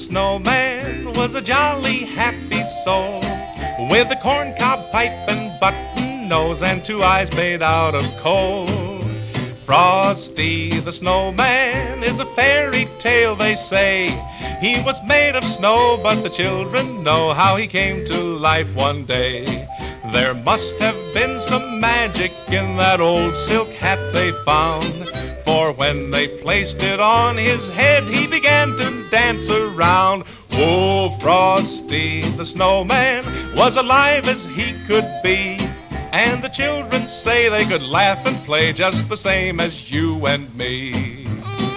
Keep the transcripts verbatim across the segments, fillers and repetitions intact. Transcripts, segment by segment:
snowman was a jolly, happy soul with a corncob pipe and button nose and two eyes made out of coal. Frosty the snowman is a fairy tale, they say. He was made of snow, but the children know how he came to life one day. There must have been some magic in that old silk hat they found, for when they placed it on his head, he began to dance around. Oh, Frosty the snowman was alive as he could be, and the children say they could laugh and play just the same as you and me.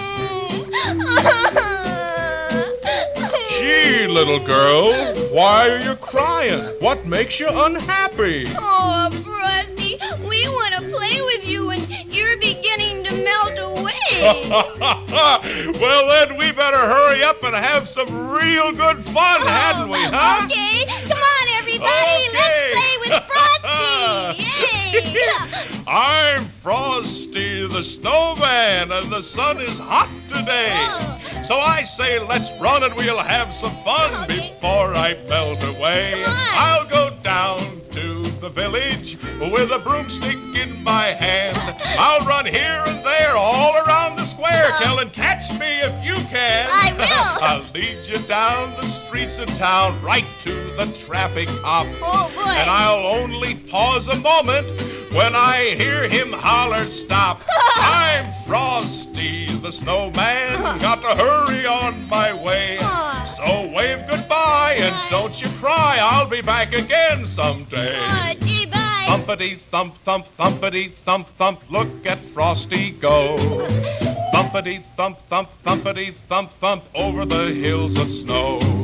Gee, little girl, why are you crying? What makes you unhappy? Oh, Frosty, we want to play with you and you're beginning to melt away. Well, then we better hurry up and have some real good fun, oh, hadn't we, huh? Okay, come on, everybody, Okay. let's play with Frosty. Yay! I'm Frosty the snowman, and the sun is hot today. Oh. So I say let's run and we'll have some fun Okay. before I melt away. Come on. I'll go down to the village with a broomstick in my hand. I'll run here and there all around the square, Uh. telling catch me if you can. I will. I'll lead you down the streets of town right to the traffic cop. Oh, boy. And I'll only pause a moment when I hear him holler stop. I'm Frosty the snowman, got to hurry on my way. So wave goodbye and don't you cry, I'll be back again someday. Oh, gee, bye. Thumpity thump thump thumpity thump thump, look at Frosty go. Thumpity thump thump thumpity thump thump over the hills of snow.